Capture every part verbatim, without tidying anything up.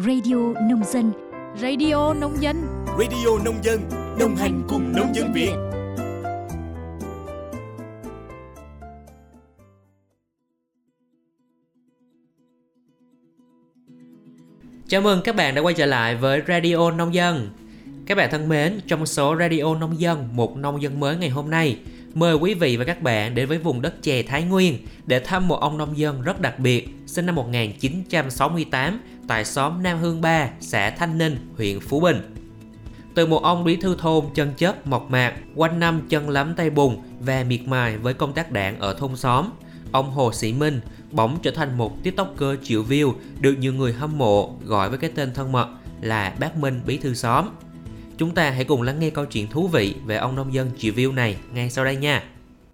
Radio Nông Dân. Radio Nông Dân. Radio Nông Dân, đồng hành cùng nông dân Việt. Chào mừng các bạn đã quay trở lại với Radio Nông Dân. Các bạn thân mến, trong số Radio Nông Dân, một nông dân mới ngày hôm nay, mời quý vị và các bạn đến với vùng đất chè Thái Nguyên để thăm một ông nông dân rất đặc biệt, sinh năm một nghìn chín trăm sáu mươi tám tại xóm Nam Hương ba, xã Thanh Ninh, huyện Phú Bình. Từ một ông bí thư thôn chân chất, mộc mạc, quanh năm chân lấm tay bùn và miệt mài với công tác đảng ở thôn xóm, ông Hồ Sĩ Minh bỗng trở thành một tiktoker triệu view được nhiều người hâm mộ gọi với cái tên thân mật là Bác Minh bí thư xóm. Chúng ta hãy cùng lắng nghe câu chuyện thú vị về ông nông dân triệu view này ngay sau đây nha.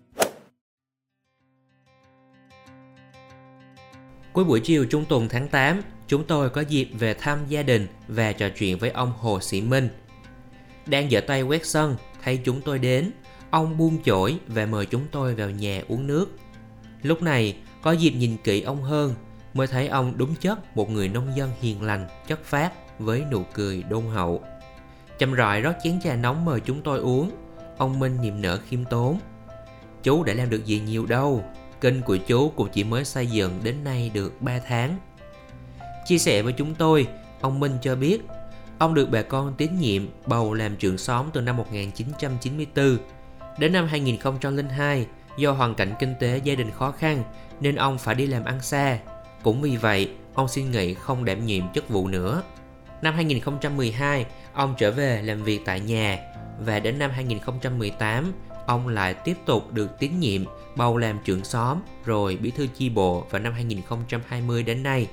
Cuối buổi chiều trung tuần tháng tám, chúng tôi có dịp về thăm gia đình và trò chuyện với ông Hồ Sĩ Minh. Đang giở tay quét sân, thấy chúng tôi đến, ông buông chổi và mời chúng tôi vào nhà uống nước. Lúc này, có dịp nhìn kỹ ông hơn, mới thấy ông đúng chất một người nông dân hiền lành, chất phác với nụ cười đôn hậu. Chậm rãi rót chén trà nóng mời chúng tôi uống, ông Minh niềm nở khiêm tốn. Chú đã làm được gì nhiều đâu, kênh của chú cũng chỉ mới xây dựng đến nay được ba tháng. Chia sẻ với chúng tôi, ông Minh cho biết, ông được bà con tín nhiệm bầu làm trưởng xóm từ năm một nghìn chín trăm chín mươi tư. Đến năm hai nghìn không trăm lẻ hai, do hoàn cảnh kinh tế gia đình khó khăn nên ông phải đi làm ăn xa. Cũng vì vậy, ông xin nghỉ không đảm nhiệm chức vụ nữa. Năm hai nghìn không trăm mười hai, ông trở về làm việc tại nhà và đến năm hai nghìn không trăm mười tám, ông lại tiếp tục được tín nhiệm bầu làm trưởng xóm rồi bí thư chi bộ vào năm hai nghìn không trăm hai mươi đến nay.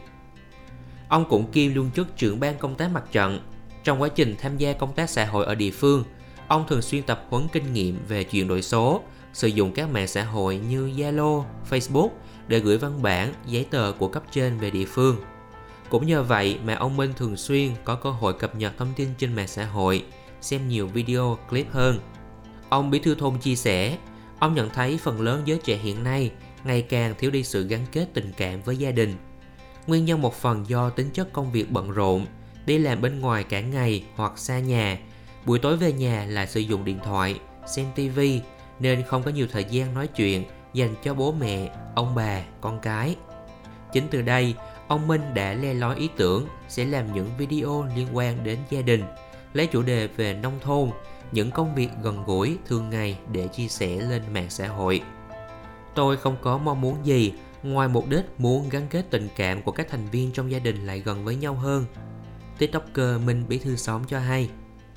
Ông cũng kiêm luôn chức trưởng ban công tác mặt trận. Trong quá trình tham gia công tác xã hội ở địa phương, ông thường xuyên tập huấn kinh nghiệm về chuyển đổi số, sử dụng các mạng xã hội như Zalo, Facebook để gửi văn bản, giấy tờ của cấp trên về địa phương. Cũng nhờ vậy mà ông Minh thường xuyên có cơ hội cập nhật thông tin trên mạng xã hội, xem nhiều video, clip hơn. Ông bí thư thôn chia sẻ, ông nhận thấy phần lớn giới trẻ hiện nay ngày càng thiếu đi sự gắn kết tình cảm với gia đình. Nguyên nhân một phần do tính chất công việc bận rộn, đi làm bên ngoài cả ngày hoặc xa nhà, buổi tối về nhà lại sử dụng điện thoại, xem tivi nên không có nhiều thời gian nói chuyện dành cho bố mẹ, ông bà, con cái. Chính từ đây, ông Minh đã le lói ý tưởng sẽ làm những video liên quan đến gia đình, lấy chủ đề về nông thôn, những công việc gần gũi thường ngày để chia sẻ lên mạng xã hội. Tôi không có mong muốn gì ngoài mục đích muốn gắn kết tình cảm của các thành viên trong gia đình lại gần với nhau hơn, tiktoker Minh bí thư xóm cho hay.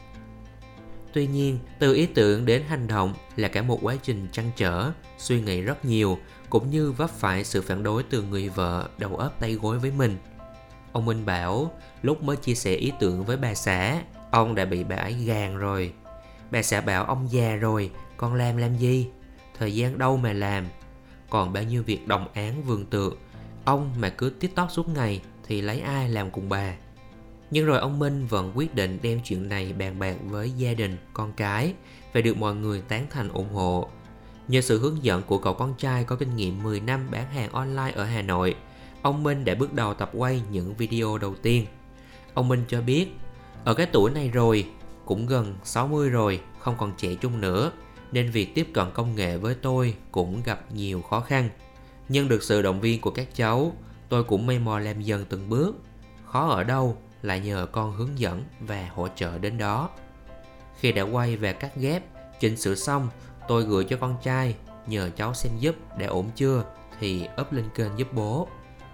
Tuy nhiên, từ ý tưởng đến hành động là cả một quá trình trăn trở, suy nghĩ rất nhiều, cũng như vấp phải sự phản đối từ người vợ đầu ấp tay gối với mình. Ông Minh bảo, lúc mới chia sẻ ý tưởng với bà xã, ông đã bị bà ấy gàn rồi. Bà xã bảo ông già rồi, còn làm làm gì? Thời gian đâu mà làm? Còn bao nhiêu việc đồng áng vườn tược, ông mà cứ TikTok suốt ngày thì lấy ai làm cùng bà? Nhưng rồi ông Minh vẫn quyết định đem chuyện này bàn bạc với gia đình, con cái và được mọi người tán thành ủng hộ. Nhờ sự hướng dẫn của cậu con trai có kinh nghiệm mười năm bán hàng online ở Hà Nội, ông Minh đã bước đầu tập quay những video đầu tiên. Ông Minh cho biết, ở cái tuổi này rồi, cũng gần sáu mươi rồi, không còn trẻ trung nữa, nên việc tiếp cận công nghệ với tôi cũng gặp nhiều khó khăn. Nhưng được sự động viên của các cháu, tôi cũng mây mò làm dần từng bước. Khó ở đâu, lại nhờ con hướng dẫn và hỗ trợ đến đó. Khi đã quay và cắt ghép, chỉnh sửa xong, tôi gửi cho con trai, nhờ cháu xem giúp đã ổn chưa thì up lên kênh giúp bố.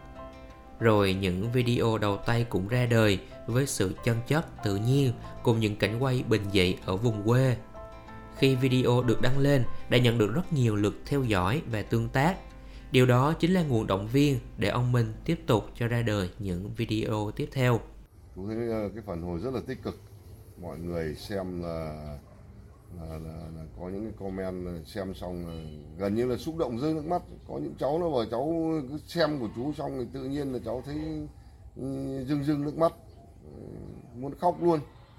Rồi những video đầu tay cũng ra đời với sự chân chất, tự nhiên cùng những cảnh quay bình dị ở vùng quê. Khi video được đăng lên đã nhận được rất nhiều lượt theo dõi và tương tác. Điều đó chính là nguồn động viên để ông Minh tiếp tục cho ra đời những video tiếp theo. Tôi thấy cái phản hồi rất là tích cực. Mọi người xem là, là, là, là có những cái comment xem xong là gần như là xúc động rơi nước mắt. Có những cháu nó bảo cháu cứ xem của chú xong thì tự nhiên là cháu thấy rưng rưng nước mắt, muốn khóc luôn.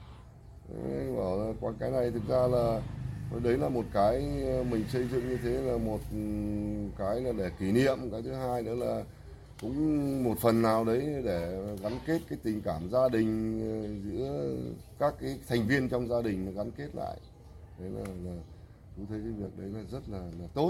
Bảo là qua cái này thực ra là đấy là một cái mình xây dựng như thế là một cái là để kỷ niệm, cái thứ hai nữa là cũng một phần nào đấy để gắn kết cái tình cảm gia đình giữa các cái thành viên trong gia đình, gắn kết lại. Đấy là, là tôi thấy cái việc đấy là rất là, là tốt.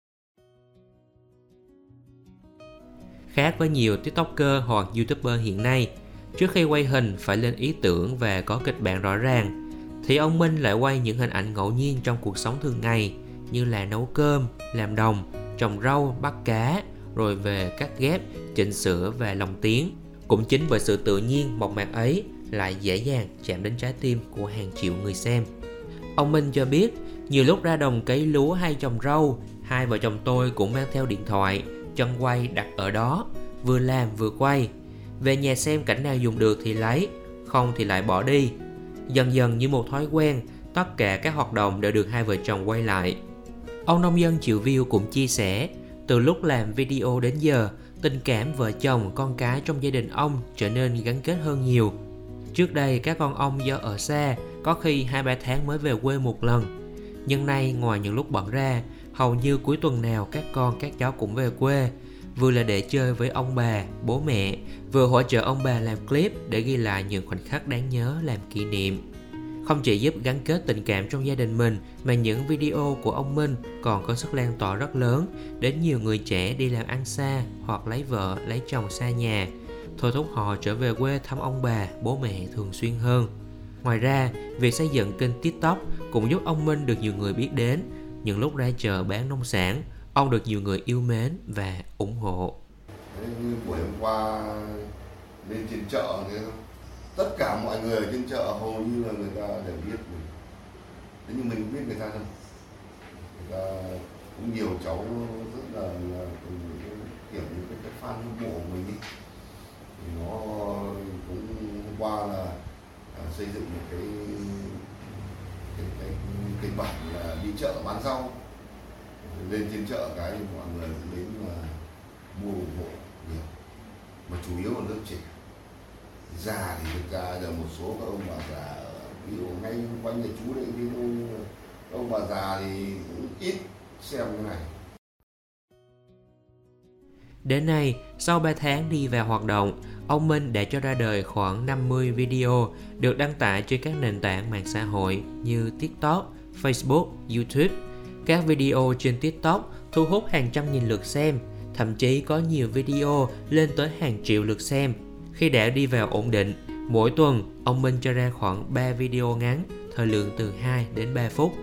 Khác với nhiều TikToker hoặc YouTuber hiện nay, trước khi quay hình phải lên ý tưởng và có kịch bản rõ ràng, thì ông Minh lại quay những hình ảnh ngẫu nhiên trong cuộc sống thường ngày như là nấu cơm, làm đồng, trồng rau, bắt cá, rồi về cắt ghép, chỉnh sửa và lồng tiếng. Cũng chính bởi sự tự nhiên mộc mạc ấy lại dễ dàng chạm đến trái tim của hàng triệu người xem. Ông Minh cho biết, nhiều lúc ra đồng cấy lúa hay trồng rau, hai vợ chồng tôi cũng mang theo điện thoại, chân quay đặt ở đó, vừa làm vừa quay. Về nhà xem cảnh nào dùng được thì lấy, không thì lại bỏ đi. Dần dần như một thói quen, tất cả các hoạt động đều được hai vợ chồng quay lại. Ông nông dân triệu view cũng chia sẻ, từ lúc làm video đến giờ, tình cảm vợ chồng, con cái trong gia đình ông trở nên gắn kết hơn nhiều. Trước đây các con ông do ở xa, có khi hai ba tháng mới về quê một lần. Nhưng nay ngoài những lúc bận ra, hầu như cuối tuần nào các con các cháu cũng về quê, vừa là để chơi với ông bà, bố mẹ, vừa hỗ trợ ông bà làm clip để ghi lại những khoảnh khắc đáng nhớ làm kỷ niệm. Không chỉ giúp gắn kết tình cảm trong gia đình mình, mà những video của ông Minh còn có sức lan tỏa rất lớn đến nhiều người trẻ đi làm ăn xa hoặc lấy vợ, lấy chồng xa nhà, thôi thúc họ trở về quê thăm ông bà, bố mẹ thường xuyên hơn. Ngoài ra, việc xây dựng kênh TikTok cũng giúp ông Minh được nhiều người biết đến. Những lúc ra chợ bán nông sản, ông được nhiều người yêu mến và ủng hộ. Thế như buổi hôm qua lên trên chợ thì tất cả mọi người ở trên chợ hầu như là người ta đều biết mình. Thế nhưng mình không biết người ta đâu. Người ta cũng nhiều cháu rất là, là kiểu như cái, cái fan hâm mộ của mình đi. Thì nó cũng hôm qua là à, xây dựng một cái cái cái kịch bản là đi chợ bán rau. Lên trên chợ cái thì mọi người cũng đến mà mua ủng hộ nhiều, mà chủ yếu là lớp trẻ. Già thì thực ra giờ một số các ông bà già, ví dụ ngay quanh nhà chú đấy, ví dụ các ông bà già thì cũng ít xem cái này. Đến nay, sau ba tháng đi vào hoạt động, ông Minh đã cho ra đời khoảng năm mươi video được đăng tải trên các nền tảng mạng xã hội như TikTok, Facebook, YouTube. Các video trên TikTok thu hút hàng trăm nghìn lượt xem, thậm chí có nhiều video lên tới hàng triệu lượt xem. Khi đã đi vào ổn định, mỗi tuần ông Minh cho ra khoảng ba video ngắn, thời lượng từ hai đến ba phút.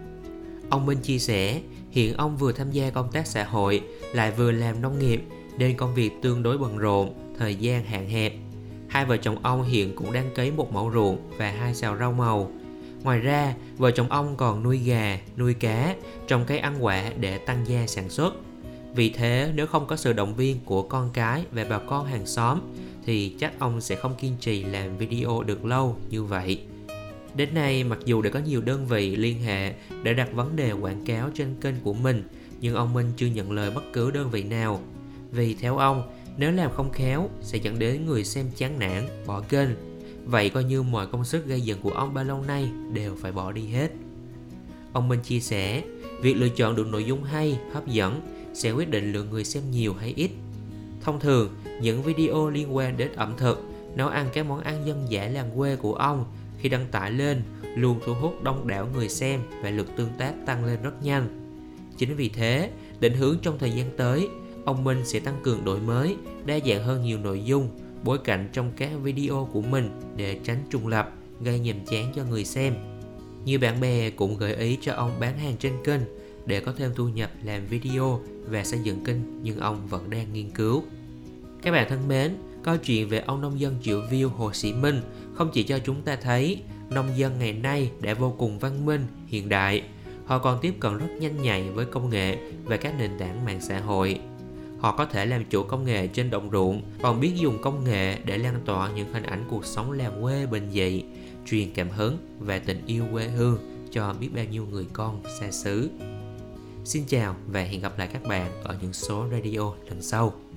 Ông Minh chia sẻ, hiện ông vừa tham gia công tác xã hội, lại vừa làm nông nghiệp, nên công việc tương đối bận rộn, thời gian hạn hẹp. Hai vợ chồng ông hiện cũng đang cấy một mẫu ruộng và hai sào rau màu. Ngoài ra, vợ chồng ông còn nuôi gà, nuôi cá, trồng cây ăn quả để tăng gia sản xuất. Vì thế, nếu không có sự động viên của con cái và bà con hàng xóm, thì chắc ông sẽ không kiên trì làm video được lâu như vậy. Đến nay, mặc dù đã có nhiều đơn vị liên hệ để đặt vấn đề quảng cáo trên kênh của mình, nhưng ông Minh chưa nhận lời bất cứ đơn vị nào. Vì theo ông, nếu làm không khéo sẽ dẫn đến người xem chán nản, bỏ kênh. Vậy coi như mọi công sức gây dựng của ông bao lâu nay đều phải bỏ đi hết. Ông Minh chia sẻ, việc lựa chọn được nội dung hay, hấp dẫn sẽ quyết định lượng người xem nhiều hay ít. Thông thường, những video liên quan đến ẩm thực, nấu ăn các món ăn dân dã làng quê của ông khi đăng tải lên luôn thu hút đông đảo người xem và lượt tương tác tăng lên rất nhanh. Chính vì thế, định hướng trong thời gian tới, ông Minh sẽ tăng cường đổi mới, đa dạng hơn nhiều nội dung, bối cảnh trong các video của mình để tránh trùng lặp, gây nhàm chán cho người xem. Nhiều bạn bè cũng gợi ý cho ông bán hàng trên kênh để có thêm thu nhập làm video và xây dựng kênh, nhưng ông vẫn đang nghiên cứu. Các bạn thân mến, câu chuyện về ông nông dân triệu view Hồ Sĩ Minh không chỉ cho chúng ta thấy nông dân ngày nay đã vô cùng văn minh, hiện đại. Họ còn tiếp cận rất nhanh nhạy với công nghệ và các nền tảng mạng xã hội. Họ có thể làm chủ công nghệ trên đồng ruộng, còn biết dùng công nghệ để lan tỏa những hình ảnh cuộc sống làng quê bình dị, truyền cảm hứng và tình yêu quê hương cho biết bao nhiêu người con xa xứ. Xin chào và hẹn gặp lại các bạn ở những số radio lần sau.